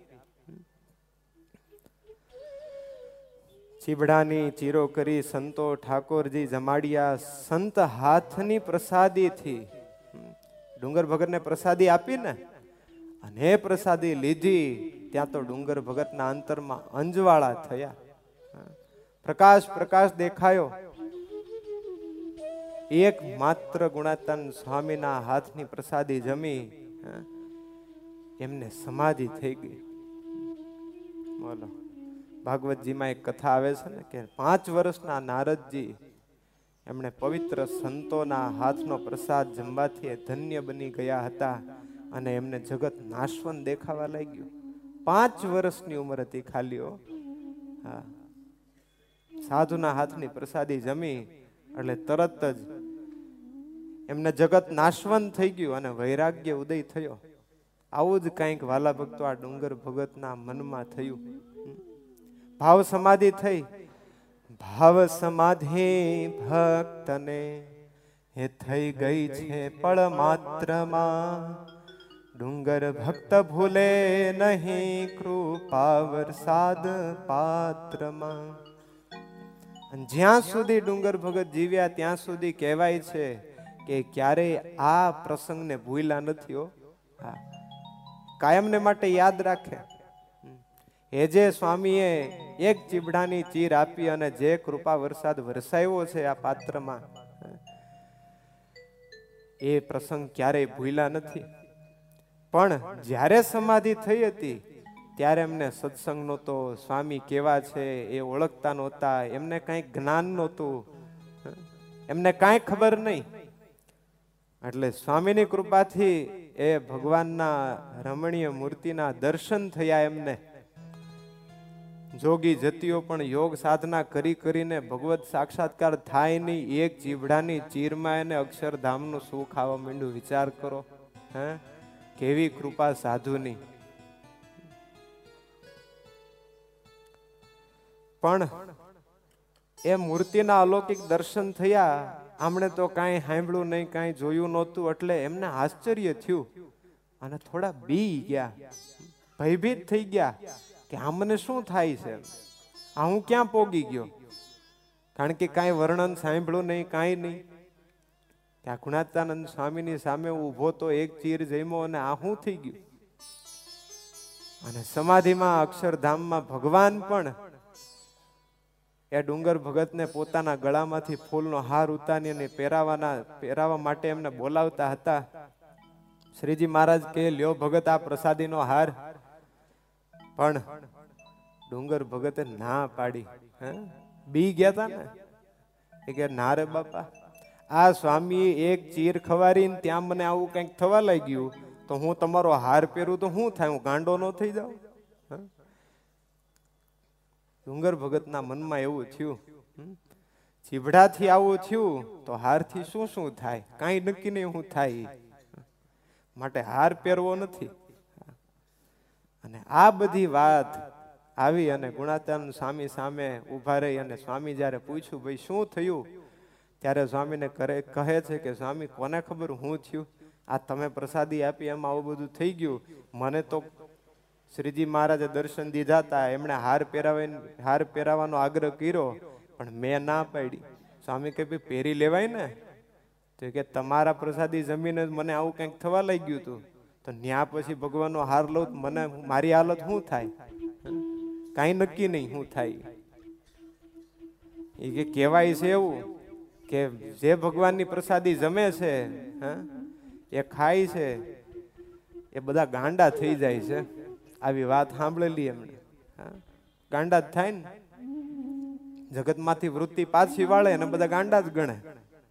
ચીબડાની ચીરો કરી સંતો ઠાકોરજી જમાડિયા. સંત હાથની પ્રસાદીથી ડુંગર ભગતને પ્રસાદી આપી ને અને એ પ્રસાદી લીધી ત્યાં તો ડુંગર ભગતના અંતરમાં અંજવાળા થયા. પ્રકાશ પ્રકાશ દેખાયો. એક માત્ર ગુણાત્તાન સ્વામીના હાથની પ્રસાદી જમી એમને સમાધિ થઈ ગઈ. બોલો, ભાગવતજીમાં એક કથા આવે છે ને કે પાંચ વર્ષના નારદજી એમણે પવિત્ર સંતોના હાથનો પ્રસાદ જમવાથી ધન્ય બની ગયા હતા અને એમને જગત નાશવંત દેખાવા લાગ્યું. પાંચ વર્ષની ઉંમર હતી ખાલીઓ. હા, સાધુના હાથની પ્રસાદી જમી એટલે તરત જ એમને જગત નાશવંત થઈ ગયું અને વૈરાગ્ય ઉદય થયો. આવું જ કંઈક વાલા ભક્તો આ ડુંગર ભગતના મનમાં થયું. ભાવ સમાધિ થઈ. ભાવ સમાધિ ભક્તને એ થઈ ગઈ છે પળ માત્રમાં. ડુંગર ભક્ત ભૂલે નહીં કૃપા વરસાદ પાત્રમાં. જ્યાં સુધી ડુંગર ભગત જીવ્યા ત્યાં સુધી કહેવાય છે કે ક્યારેય આ પ્રસંગને ભૂલ્યા નથી. હો, હા, કાયમને માટે યાદ રાખે. એ જે સ્વામીએ એક ચીબડાની ચીર આપી અને જે કૃપા વરસાદ વરસાવ્યો છે આ પાત્રમાં, એ પ્રસંગ ક્યારેય ભૂલ્યા નથી. પણ જ્યારે સમાધિ થઈ હતી ત્યારે એમને સત્સંગ નહોતો, સ્વામી કેવા છે એ ઓળખતા નહોતા, એમને કાંઈ જ્ઞાન નહોતું, એમને કાંઈ ખબર નહીં. એટલે સ્વામીની કૃપાથી એ ભગવાનના રમણીય મૂર્તિના દર્શન થયા એમને. જોગી જતીઓ પણ યોગ સાધના કરી કરીને ભગવત સાક્ષાત્કાર થાય નહીં, એક જીભડાની ચીરમાં એને અક્ષરધામનું સુખ ખાવા માંડ્યું. વિચાર કરો, હે, કેવી કૃપા સાધુની. પણ એ મૂર્તિના અલૌકિક દર્શન થયા. આમણે તો કાંઈ સાંભળ્યું નહીં, કાંઈ જોયું નહોતું, એટલે એમને આશ્ચર્ય થયું અને થોડા બી ગયા, ભયભીત થઈ ગયા કે આમને શું થાય છે, આ હું ક્યાં પોગી ગયો. કારણ કે કાંઈ વર્ણન સાંભળ્યું નહીં, કાંઈ નહીં. ત્યાં ગુણાત્તાનંદ સ્વામીની સામે ઊભો તો એક ચીર જમ્યો અને આ શું થઈ ગયું. અને સમાધિમાં અક્ષરધામમાં ભગવાન પણ એ ડુંગર ભગતને પોતાના ગળામાંથી ફૂલનો હાર ઉતારીને પહેરાવાના પહેરાવા માટે એમને બોલાવતા હતા. શ્રીજી મહારાજ કે લ્યો ભગત આ પ્રસાદીનો હાર, પણ ડુંગર ભગતે ના પાડી. હે બી ગયા તા ને એ કે ના રે બાપા, આ સ્વામી એક ચીર ખવારીને ત્યાં મને આવું કંઈક થવા લાગ્યું તો હું તમારો હાર પહેરું તો શું થાય, હું ગાંડો ન થઈ જાઉં. ડુંગર ભગતના મનમાં એવું થયું, ચીભડાથી આવું થયું તો હારથી શું શું થાય, કાંઈ નક્કી નહીં શું થાય, માટે હાર પહેરવો નથી. અને આ બધી વાત આવી અને ગુણાતીતાનંદ સ્વામી સામે ઊભા રહી અને સ્વામી જ્યારે પૂછ્યું ભાઈ શું થયું, ત્યારે સ્વામીને કરે કહે છે કે સ્વામી કોને ખબર હું થયું, આ તમે પ્રસાદી આપી એમાં આવું બધું થઈ ગયું. મને તો શ્રીજી મહારાજે દર્શન દીધા હતા, એમણે હાર પહેરાવી હાર પહેરાવાનો આગ્રહ કર્યો પણ મેં ના પાડી. સ્વામી કે ભાઈ પહેરી લેવાય ને, તો કે તમારા પ્રસાદી જમીને મને આવું કંઈક થવા લાગ્યું હતું તો ન્યા પછી ભગવાનનો હાર લઉં મને મારી હાલત શું થાય, કાંઈ નક્કી નહીં શું થાય. એ કે કહેવાય છે એવું કે જે ભગવાનની પ્રસાદી જમે છે એ ખાય છે એ બધા ગાંડા થઈ જાય છે. આવી વાત સાંભળેલી એમણે. ગાંડા જ થાય ને, જગતમાંથી વૃત્તિ પાછી વાળે અને બધા ગાંડા જ ગણે.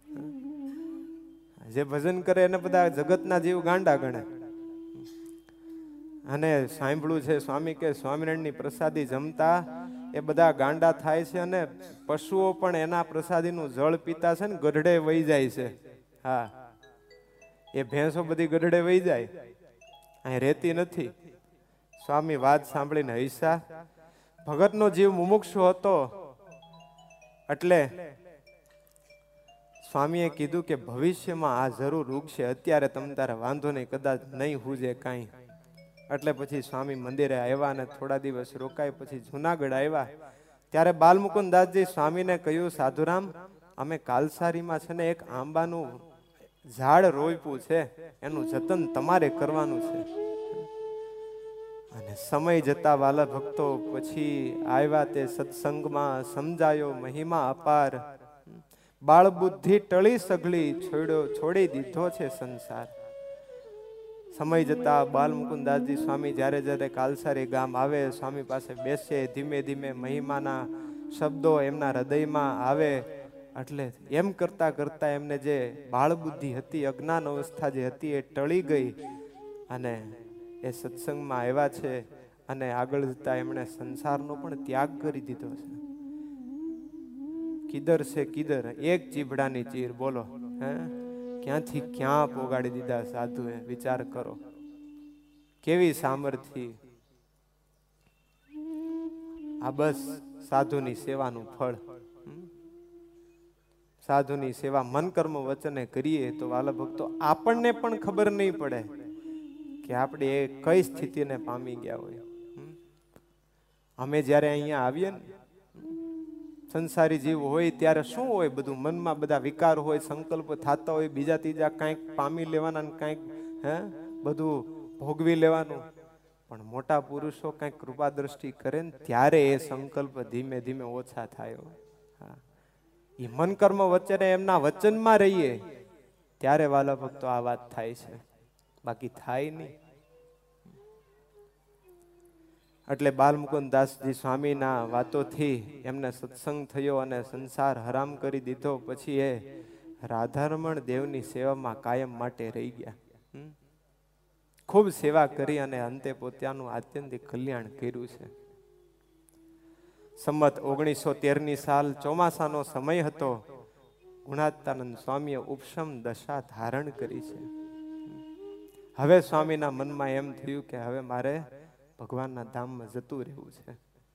જે ભજન કરે એને બધા જગતના જીવ ગાંડા ગણે. અને સાંભળ્યું છે સ્વામી કે સ્વામિનારાયણની પ્રસાદી જમતા એ બધા ગાંડા થાય છે અને પશુઓ પણ એના પ્રસાદીનું જળ પીતા છે ને ગઢડે વહી જાય છે. હા, એ ભેંસો બધી ગઢડે વહી જાય, અહીં રહેતી નથી. સ્વામી વાત સાંભળીને હૈસા. ભગતનો જીવ મુમુક્ષુ હતો એટલે સ્વામીએ કીધું કે ભવિષ્યમાં આ જરૂર ઉગશે, અત્યારે તમ તારે વાંધો નહીં, કદાચ નહીં હુજે કાંઈ. એટલે પછી સ્વામી મંદિરે આવ્યા અને થોડા દિવસ રોકાય પછી જુનાગઢ આવ્યા. ત્યારે બાલમુકુંદ દાસજી સ્વામીને કહ્યું, સાધુરામ અમે કાલસારીમાં છે ને એક આંબાનું ઝાડ રોપ્યું છે, એનું જતન તમારે કરવાનું છે. અને સમય જતા વાલા ભક્તો પછી આવ્યા તે સત્સંગમાં, સમજાયો મહિમા અપાર. બાળ બુદ્ધિ ટળી સઘળી, છોડ્યો છોડી દીધો છે સંસાર. સમય જતા બાલમુકુંદ દાસજી સ્વામી જ્યારે જ્યારે કાલસારી ગામ આવે, સ્વામી પાસે બેસે, ધીમે ધીમે મહિમાના શબ્દો એમના હૃદયમાં આવે. એટલે એમ કરતા કરતા એમને જે બાળ બુદ્ધિ હતી, અજ્ઞાન અવસ્થા જે હતી એ ટળી ગઈ અને એ સત્સંગમાં આવ્યા છે. અને આગળ જતા એમણે સંસારનો પણ ત્યાગ કરી દીધો છે. કિધર છે કિધર, એક ચીભડાની ચીર, બોલો હે ક્યાંથી ક્યાં પોગાડી દીધા સાધુએ. વિચાર કરો કેવી સામર્થ્ય. આ બસ સાધુની સેવાનું ફળ. સાધુની સેવા મન કર્મ વચને કરીએ તો વાલા ભક્તો આપણને પણ ખબર નહીં પડે કે આપણે એ કઈ સ્થિતિને પામી ગયા હોય. અમે જ્યારે અહીંયા આવીએ ને, સંસારી જીવ હોય ત્યારે શું હોય, બધું મનમાં બધા વિકાર હોય, સંકલ્પ થતા હોય, બીજા ત્રીજા કાંઈક પામી લેવાના ને કાંઈક હે બધું ભોગવી લેવાનું. પણ મોટા પુરુષો કાંઈક કૃપા દ્રષ્ટિ કરે ને ત્યારે એ સંકલ્પ ધીમે ધીમે ઓછા થાય. હા, એ મન કર્મ વચ્ચે એમના વચનમાં રહીએ ત્યારે વાલા ભક્તો આ વાત થાય છે, બાકી થાય નહીં. એટલે બાલમુકુંદ દાસજી સ્વામીના વાતોથી એમને સત્સંગ થયો અને સંસાર હરામ કરી દીધો. પછી એ રાધારમણ દેવની સેવામાં કાયમ માટે રહી ગયા. ખૂબ સેવા કરી અને અંતે પોતાનું આત્યંતિક કલ્યાણ કર્યું છે. સંમત ઓગણીસો તેર ની સાલ ચોમાસાનો સમય હતો. ગુણાતીતાનંદ સ્વામીએ ઉપશમ દશા ધારણ કરી છે. હવે સ્વામીના મનમાં એમ થયું કે હવે મારે ભગવાનના ધામમાં જતું રહેવું છે.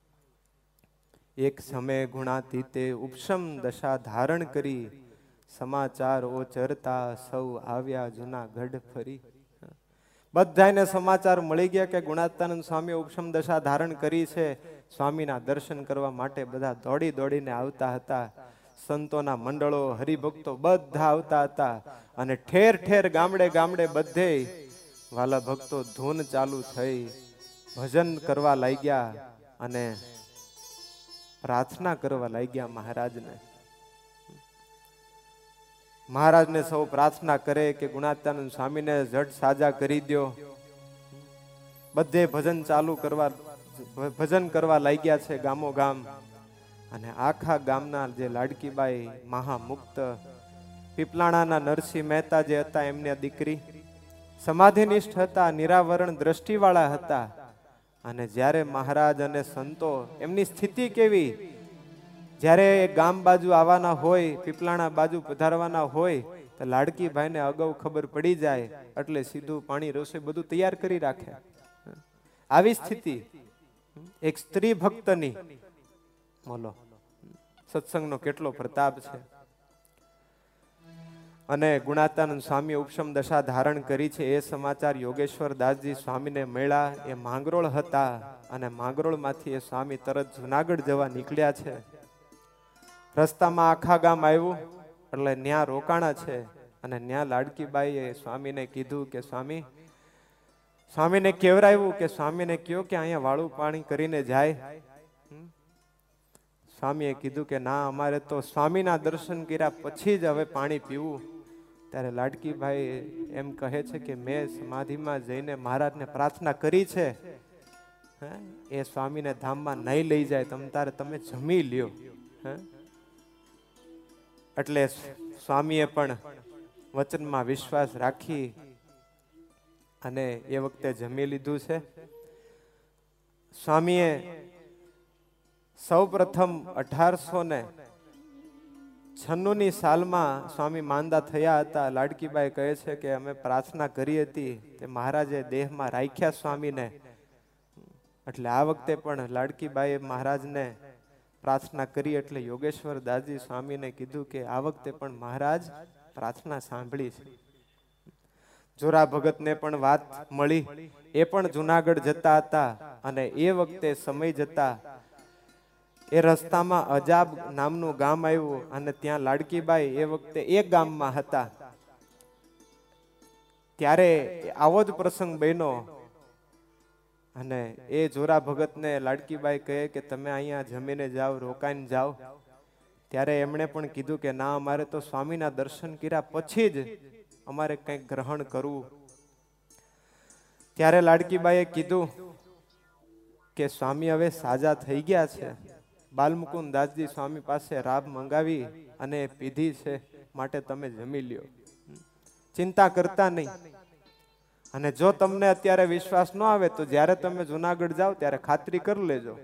એક સમયે ગુણાતીતે ઉપશમ દશા ધારણ કરી, સમાચાર ઓચરતા સૌ આવ્યા જુનાગઢ ફરી. બધાને સમાચાર મળી ગયા કે ગુણાતીતાનંદ સ્વામી ઉપશમ દશા ધારણ કરી છે. સ્વામીના દર્શન કરવા માટે બધા દોડી દોડીને આવતા હતા. સંતોના મંડળો, હરિભક્તો બધા આવતા હતા. અને ઠેર ઠેર ગામડે ગામડે બધે વાલા ભક્તો ધૂન ચાલુ થઈ, ભજન કરવા લાગ્યા અને પ્રાર્થના કરવા લાગ્યા મહારાજને. મહારાજને સૌ પ્રાર્થના કરે કે ગુણાત્યાનંદ સ્વામીને ઝટ સાજા કરી દો. બધે ભજન ચાલુ કરવા ભજન કરવા લાગ્યા છે ગામો ગામ. અને આખા ગામના જે લાડકીબાઈ મહામુક્ત પીપલાણાના નરસિંહ મહેતા જે હતા એમની દીકરી સમાધિનિષ્ઠ હતા, નિરાવરણ દ્રષ્ટિવાળા હતા. અને જ્યારે મહારાજ અને સંતો એમની સ્થિતિ કેવી, જ્યારે ગામ બાજુ આવવાના હોય, પીપલાણા બાજુ પધારવાના હોય તો લાડકીભાઈને અગાઉ ખબર પડી જાય એટલે સીધું પાણી રસોઈ બધું તૈયાર કરી રાખે. આવી સ્થિતિ એક સ્ત્રી ભક્તની. બોલો સત્સંગનો કેટલો પ્રતાપ છે. અને ગુણાત્યાનંદ સ્વામી ઉપશમ દશા ધારણ કરી છે એ સમાચાર યોગેશ્વર દાસજી સ્વામીને મળ્યા. એ માંગરોળ હતા અને માંગરોળ માંથી એ સ્વામી તરત જુનાગઢ જવા નીકળ્યા છે. રસ્તામાં આખા ગામ આવ્યું એટલે ન્યા રોકાણા છે. અને ન્યા લાડકીબાઈએ સ્વામીને કીધું કે સ્વામી સ્વામીને કેવરાયું કે સ્વામીને કયો કે અહીંયા વાળું પાણી કરીને જાય. સ્વામીએ કીધું કે ના, અમારે તો સ્વામીના દર્શન કર્યા પછી જ હવે પાણી પીવું. ત્યારે લાડકીભાઈ એમ કહે છે કે મેં સમાધિમાં જઈને મહારાજને પ્રાર્થના કરી છે એ સ્વામીને ધામમાં નહીં લઈ જાય, તમ તારે તમે જમી લ્યો. એટલે સ્વામીએ પણ વચનમાં વિશ્વાસ રાખી અને એ વખતે જમી લીધું છે. સ્વામીએ સૌ પ્રથમ અઢારસો ને છન્નું ની સાલમાં સ્વામી માંદા થયા હતા. લાડકીબાઈ કહે છે કે અમે પ્રાર્થના કરી હતી તે મહારાજે દેહમાં રાખ્યા સ્વામીને. એટલે આ વખતે પણ લાડકીબાઈએ મહારાજને પ્રાર્થના કરી એટલે યોગેશ્વર દાસજી સ્વામીને કીધું કે આ વખતે પણ મહારાજ પ્રાર્થના સાંભળી છે. જોરા ભગતને પણ વાત મળી, એ પણ જુનાગઢ જતા હતા. અને એ વખતે સમય જતા એ રસ્તામાં અજાબ નામનું ગામ આવ્યું અને ત્યાં લાડકીબાઈ એ વખતે એક ગામમાં હતા. ત્યારે આવો જ પ્રસંગ બન્યો અને એ જોરા ભગતને લાડકીબાઈ કહે કે તમે અહીંયા જમીને જાઓ, રોકાઈને જાઓ. ત્યારે એમણે પણ કીધું કે ના, અમારે તો સ્વામીના દર્શન કર્યા પછી જ અમારે કંઈક ગ્રહણ કરવું. ત્યારે લાડકીબાઈએ કીધું કે સ્વામી હવે સાજા થઈ ગયા છે, બાલમુકુંદ દાસજી સ્વામી પાસે રાબ મંગાવી અને પીધી છે, માટે તમે જમી લ્યો, ચિંતા કરતા નહીં. અને જો તમને અત્યારે વિશ્વાસ ન આવે તો જ્યારે તમે જુનાગઢ જાઓ ત્યારે ખાતરી કરી લેજો.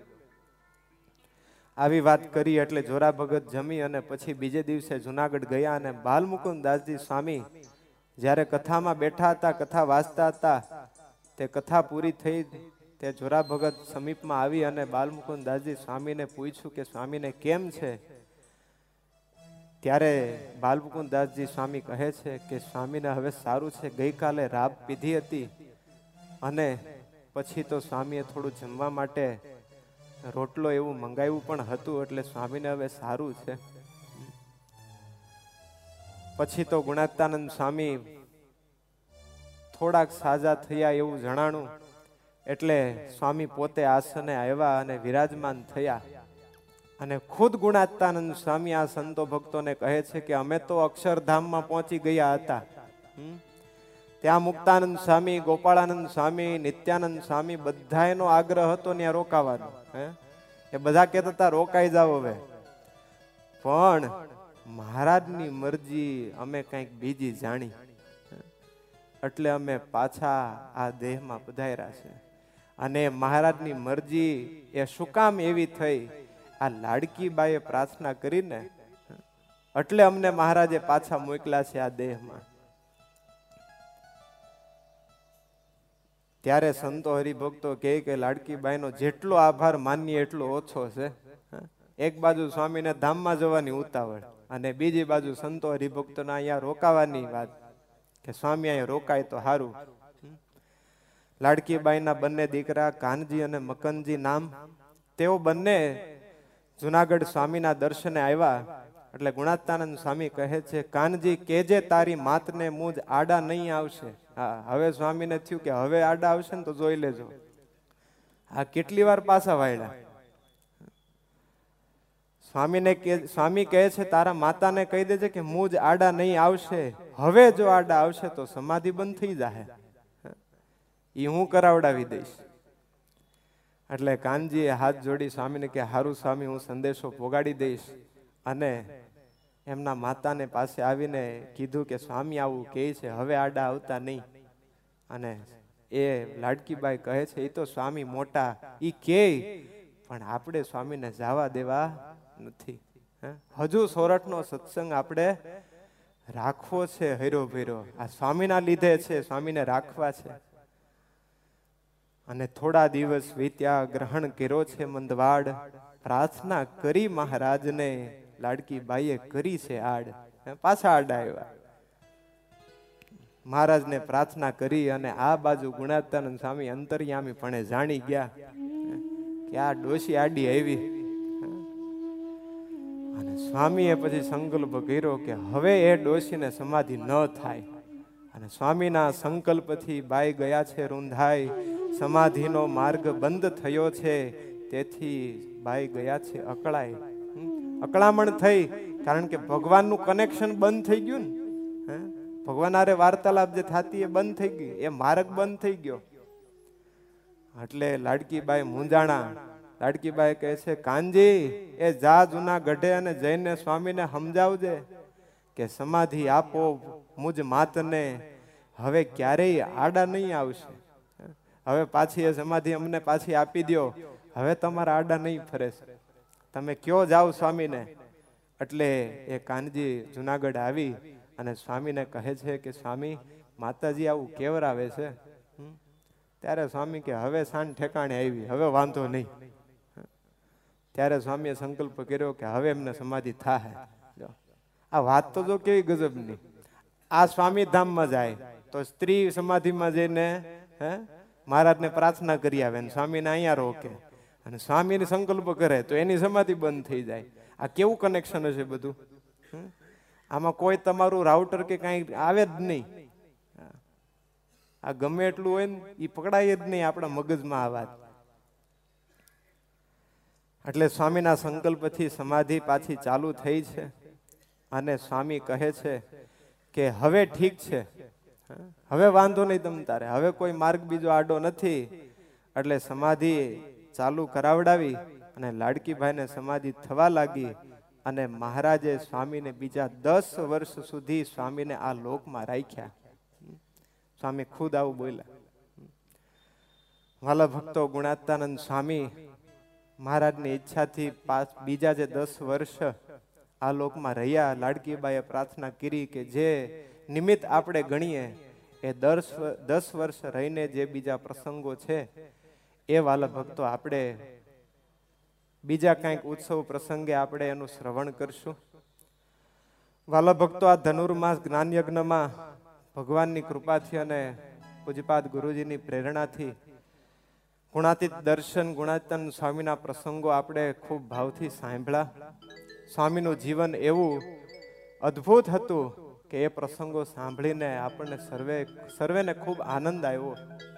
આવી વાત કરી એટલે જોરા ભગત જમી અને પછી બીજે દિવસે જુનાગઢ ગયા. અને બાલમુકુંદ દાસજી સ્વામી જ્યારે કથામાં બેઠા હતા, કથા વાંચતા હતા, તે કથા પૂરી થઈ તે જોરા ભગત સમીપમાં આવી અને બાલમુકુંદ દાસજી સ્વામીને પૂછ્યું કે સ્વામીને કેમ છે. ત્યારે બાલમુકુંદ દાસજી સ્વામી કહે છે કે સ્વામીને હવે સારું છે, ગઈકાલે રાબ પીધી હતી અને પછી તો સ્વામીએ થોડું જમવા માટે રોટલો એવું મંગાવ્યું પણ હતું, એટલે સ્વામીને હવે સારું છે. પછી તો ગુણાત્યાનંદ સ્વામી થોડાક સાજા થયા એવું જણાણું એટલે સ્વામી પોતે આસને આવ્યા અને વિરાજમાન થયા. અને ખુદ ગુણાત્યાનંદ સ્વામી આ સંતો ભક્તોને કહે છે કે અમે તો અક્ષરધામમાં પહોંચી ગયા હતા. ત્યાં મુક્તાનંદ સ્વામી, ગોપાળાનંદ સ્વામી, નિત્યાનંદ સ્વામી બધાનો આગ્રહ હતો ત્યાં રોકાવાનો. હે એ બધા કહેતા હતા રોકાઈ જાવ હવે, પણ મહારાજની મરજી અમે કંઈક બીજી જાણી એટલે અમે પાછા આ દેહમાં પધાર્યા છે. અને મહારાજની મરજી એ શું કામ એવી થઈ, આ લાડકીબાઈએ પ્રાર્થના કરીને એટલે અમને મહારાજે પાછા મોકલ્યા છે આ દેહમાં. ત્યારે સંતો હરિભક્તો કહે કે લાડકીબાઈનો જેટલો આભાર માનીએ એટલો ઓછો છે. એક બાજુ સ્વામીને ધામમાં જવાની ઉતાવળ અને બીજી બાજુ સંતો હરિભક્તોના અહીંયા રોકાવાની વાત કે સ્વામી અહીંયા રોકાય તો સારું. લાડકીબાઈના બંને દીકરા કાનજી અને મકનજી નામ, તેઓ બંને જુનાગઢ સ્વામીના દર્શને આવ્યા. એટલે ગુણાત્યાનંદ સ્વામી કહે છે કાનજી કેજે તારી માતને મુજ આડા નહીં આવશે. હા, હવે સ્વામીને થયું કે હવે આડા આવશે ને તો જોઈ લેજો. આ કેટલી વાર પાછા વાળ્યા. સ્વામીને કે સ્વામી કહે છે તારા માતાને કહી દેજે કે મુજ આડા નહીં આવશે, હવે જો આડા આવશે તો સમાધિ બંધ થઈ જાહે, એ હું કરાવડાવી દઈશ. એટલે કાનજીએ હાથ જોડી સ્વામીને કે હારું સ્વામી, હું સંદેશો પોગાડી દઈશ. અને એમના માતાને પાસે આવીને કીધું કે સ્વામી આવું કહે છે, હવે આડા આવતા નહીં. અને એ લાડકીબાઈ કહે છે એ તો સ્વામી મોટા, ઈ કે પણ આપણે સ્વામીને જવા દેવા નથી. હજુ સોરઠનો સત્સંગ આપણે રાખવો છે હૈરો ભૈરો, આ સ્વામીના લીધે છે, સ્વામીને રાખવા છે. અને થોડા દિવસ વીત્યા, ગ્રહણ કર્યો છે મંદવાડ, પ્રાર્થના કરી મહારાજને, લાડકી બાઈએ કરી છે આડ. પાછા આડા આવ્યા, મહારાજને પ્રાર્થના કરી. અને આ બાજુ ગુણાતીતાનંદ સ્વામી અંતર્યામી પણ જાણી ગયા કે આ ડોશી આડી આવી. અને સ્વામીએ પછી સંકલ્પ કર્યો કે હવે એ ડોશીને સમાધિ ન થાય. અને સ્વામીના સંકલ્પથી બાઈ ગયા છે રૂંધાઈ, સમાધિનો માર્ગ બંધ થયો છે, તેથી બાઈ ગયા છે અકળાઈ. અકળામણ થઈ, કારણ કે ભગવાનનું કનેક્શન બંધ થઈ ગયું ને, ભગવાન હારે વાર્તાલાપ જે થતી એ બંધ થઈ ગઈ, એ માર્ગ બંધ થઈ ગયો. એટલે લાડકીબાઈ મૂંઝાણા. લાડકીબાઈ કહે છે કાનજી, એ જા જૂના ગઢે અને જઈને સ્વામીને સમજાવજે કે સમાધિ આપો મુજ માતને, હવે ક્યારેય આડા નહીં આવશે. હવે પાછી એ સમાધિ અમને પાછી આપી દો, હવે તમારા આડા નહીં ફરે, તમે કયો જાઓ સ્વામીને. એટલે એ કાનજી જુનાગઢ આવી અને સ્વામીને કહે છે કે સ્વામી, માતાજી આવું કેવરાવે છે. ત્યારે સ્વામી કે હવે સાંજ ઠેકાણે આવી, હવે વાંધો નહીં. ત્યારે સ્વામીએ સંકલ્પ કર્યો કે હવે એમને સમાધિ થાય. આ વાત તો જો કેવી ગજબની. આ સ્વામી ધામમાં જાય તો સ્ત્રી સમાધિમાં જઈને હે મહારાજને પ્રાર્થના કરી આવે, ને સ્વામીને અહીંયા રોકે, અને સ્વામીને સંકલ્પ કરે તો એની સમાધિ બંધ થઈ જાય. આ કેવું કનેક્શન હશે બધું. આમાં કોઈ તમારું રાઉટર કે કાંઈ આવે જ નહીં. આ ગમે એટલું હોય ને એ પકડાય જ નહીં આપણા મગજમાં આ વાત. એટલે સ્વામીના સંકલ્પથી સમાધિ પાછી ચાલુ થઈ છે. અને સ્વામી કહે છે કે હવે ઠીક છે, હવે વાંધો નહીં તમ તારે, હવે કોઈ માર્ગ બીજો આડો નથી. એટલે સમાધિ ચાલુ કરાવડાવી અને લાડકીભાઈને સમાધિ થવા લાગી. અને મહારાજે સ્વામીને બીજા દસ વર્ષ સુધી સ્વામીને આ લોકમાં રાખ્યા. સ્વામી ખુદ આવું બોલ્યા. વાલા ભક્તો, ગુણાતીતાનંદ સ્વામી મહારાજની ઈચ્છાથી પાછ બીજા જે દસ વર્ષ આ લોકમાં રહ્યા, લાડકીબાઈએ પ્રાર્થના કરી કે જે નિમિત્ત આપણે ગણીએ એ દસ દસ વર્ષ રહીને જે બીજા પ્રસંગો છે એ વાલા ભક્તો આપણે બીજા કંઈક ઉત્સવ પ્રસંગે આપણે એનું શ્રવણ કરશું. વાલા ભક્તો, આ ધનુર્માસ જ્ઞાન યજ્ઞમાં ભગવાનની કૃપાથી અને પૂજ્યપાદ ગુરુજીની પ્રેરણાથી ગુણાતીત દર્શન, ગુણાતીતાનંદ સ્વામીના પ્રસંગો આપણે ખૂબ ભાવથી સાંભળ્યા. સ્વામીનું જીવન એવું અદ્ભુત હતું કે એ પ્રસંગો સાંભળીને આપણને સર્વે સર્વેને ખૂબ આનંદ આવ્યો.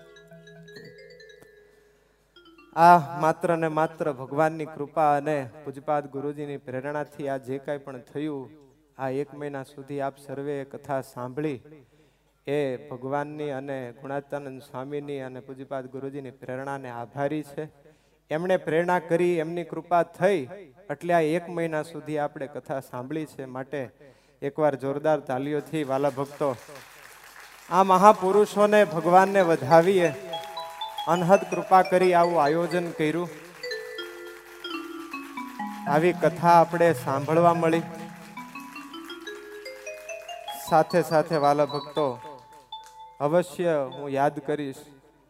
આ માત્ર ને માત્ર ભગવાનની કૃપા અને પૂજ્યપાદ ગુરુજીની પ્રેરણાથી આ જે કાંઈ પણ થયું, આ એક મહિના સુધી આપ સર્વે કથા સાંભળી એ ભગવાનની અને ગુણાતીતાનંદ સ્વામીની અને પૂજ્યપાદ ગુરુજીની પ્રેરણાને આભારી છે. એમણે પ્રેરણા કરી, એમની કૃપા થઈ એટલે આ એક મહિના સુધી આપણે કથા સાંભળી છે. માટે એકવાર જોરદાર તાલીઓથી વાલા ભક્તો આ મહાપુરુષોને ભગવાનને વધાવીએ. અનહદ કૃપા કરી આવું આયોજન કર્યું, આવી કથા આપણે સાંભળવા મળી. સાથે સાથે વાલા ભક્તો, અવશ્ય હું યાદ કરીશ,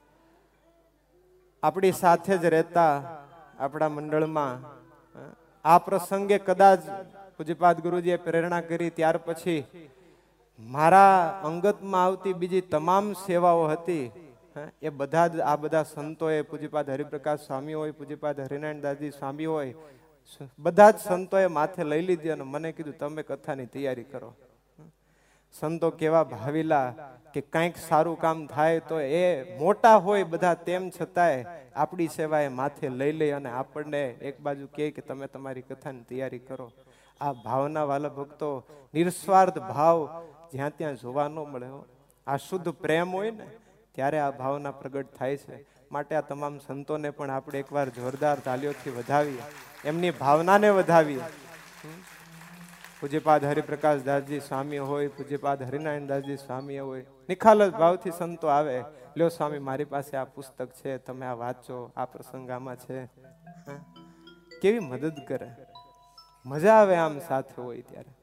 આપણી સાથે જ રહેતા આપણા મંડળમાં આ પ્રસંગે કદાચ પૂજ્યપાદ ગુરુજીએ પ્રેરણા કરી ત્યાર પછી મારા અંગતમાં આવતી બીજી તમામ સેવાઓ હતી એ બધા જ આ બધા સંતોએ, પૂજ્યપાદ હરિપ્રકાશ સ્વામી હોય, પૂજ્યપાદ હરિનારાયણ દાસજી સ્વામી હોય, બધા જ સંતોએ માથે લઈ લીધી અને મને કીધું તમે કથાની તૈયારી કરો. સંતો કેવા ભાવિલા કે કંઈક સારું કામ થાય તો એ મોટા હોય બધા તેમ છતાંય આપણી સેવા એ માથે લઈ લઈ અને આપણને એક બાજુ કહે કે તમે તમારી કથાની તૈયારી કરો. આ ભાવના વાલા ભક્તો, નિસ્વાર્થ ભાવ જ્યાં ત્યાં જોવા ન મળે. આ શુદ્ધ પ્રેમ હોય ને ત્યારે આ ભાવના પ્રગટ થાય છે. માટે આ તમામ સંતોને પણ આપણે એકવાર જોરદાર તાલીઓથી વધાવીએ, એમની ભાવનાને વધાવીએ. પૂજ્યપાદ હરિપ્રકાશ દાસજી સ્વામી હોય, પૂજ્યપાદ હરિનારાયણ દાસજી સ્વામી હોય, નિખાલસ ભાવથી સંતો આવે, લ્યો સ્વામી મારી પાસે આ પુસ્તક છે, તમે આ વાંચો, આ પ્રસંગ આમાં છે. કેવી મદદ કરે, મજા આવે આમ સાથે હોય ત્યારે.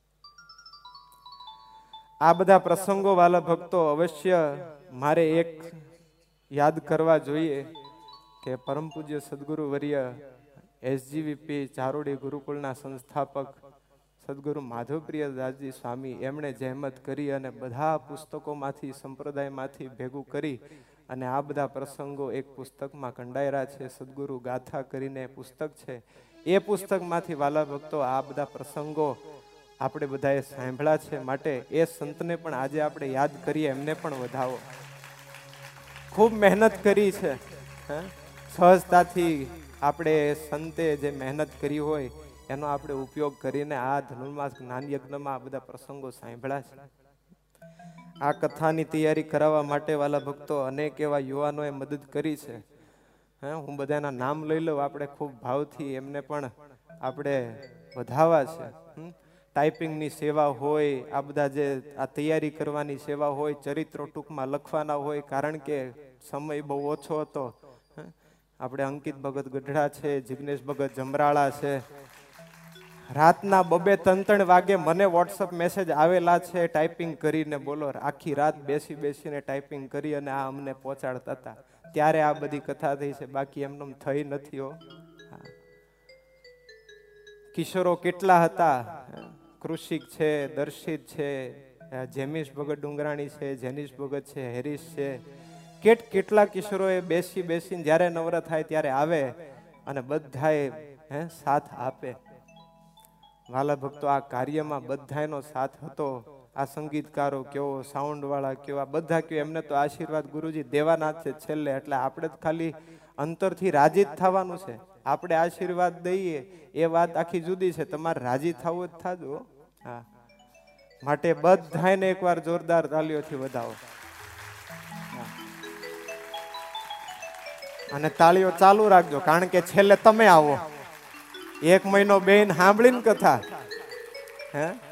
આ બધા પ્રસંગો વાલા ભક્તો અવશ્ય મારે એક યાદ કરવા જોઈએ કે પરમ પૂજ્ય સદગુરુ વર્ય એસજીવીપી ચારોડી ગુરુકુળના સંસ્થાપક સદગુરુ માધવપ્રિય દાસજી સ્વામી, એમણે જહેમત કરી અને બધા પુસ્તકોમાંથી, સંપ્રદાયમાંથી ભેગું કરી અને આ બધા પ્રસંગો એક પુસ્તકમાં કંડાયરા છે. સદગુરુ ગાથા કરીને પુસ્તક છે. એ પુસ્તકમાંથી વાલા ભક્તો આ બધા પ્રસંગો આપણે બધાએ સાંભળ્યા છે. માટે એ સંતને પણ આજે આપણે યાદ કરીએ, એમને પણ વધાવો. ખૂબ મહેનત કરી છે. સહજતાથી આપણે સંતે જે મહેનત કરી હોય એનો આપણે ઉપયોગ કરીને આ ધનુર્માસ જ્ઞાન યજ્ઞમાં આ બધા પ્રસંગો સાંભળ્યા છે. આ કથાની તૈયારી કરાવવા માટે વાલા ભક્તો અનેક એવા યુવાનોએ મદદ કરી છે. હે હું બધાના નામ લઈ લઉં, આપણે ખૂબ ભાવથી એમને પણ આપણે વધાવા છે. ટાઈપિંગની સેવા હોય, આ બધા જે આ તૈયારી કરવાની સેવા હોય, ચરિત્રો ટૂંકમાં લખવાના હોય, કારણ કે સમય બહુ ઓછો હતો. આપણે અંકિત ભગત ગઢડા છે, જિગ્નેશ ભગત જમરાળા છે, રાતના બબે ત્રણ ત્રણ વાગે મને વોટ્સઅપ મેસેજ આવેલા છે ટાઈપિંગ કરીને. બોલો, આખી રાત બેસી બેસીને ટાઈપિંગ કરી અને આ અમને પહોંચાડતા હતા. ત્યારે આ બધી કથા થઈ છે, બાકી એમને થઈ નથી. હો કિશોરો કેટલા હતા, કૃષિક છે, દર્શિત છે, જેમીશ ભગત ડુંગરાણી છે, જેનીશ ભગત છે, હેરીશ છે, કેટ કેટલા કિશોરોએ બેસી બેસીને જ્યારે નવરા થાય ત્યારે આવે અને બધાએ હે સાથ આપે. વાલા ભક્તો, આ કાર્યમાં બધાનો સાથ હતો. આ સંગીતકારો કયો, સાઉન્ડ વાળા કયો, આ બધા કયો, એમને તો આશીર્વાદ ગુરુજી દેવાના છે છેલ્લે. એટલે આપણે જ ખાલી અંતરથી રાજી જ થવાનું છે. આપણે આશીર્વાદ દઈએ એ વાત આખી જુદી છે, તમારે રાજી થવું જ થાજો. હા, માટે બધાને એકવાર જોરદાર તાળીઓથી વધાવો. અને તાળીઓ ચાલુ રાખજો, કારણ કે છેલ્લે તમે આવો. એક મહિનો બેન સાંભળીને કથા હે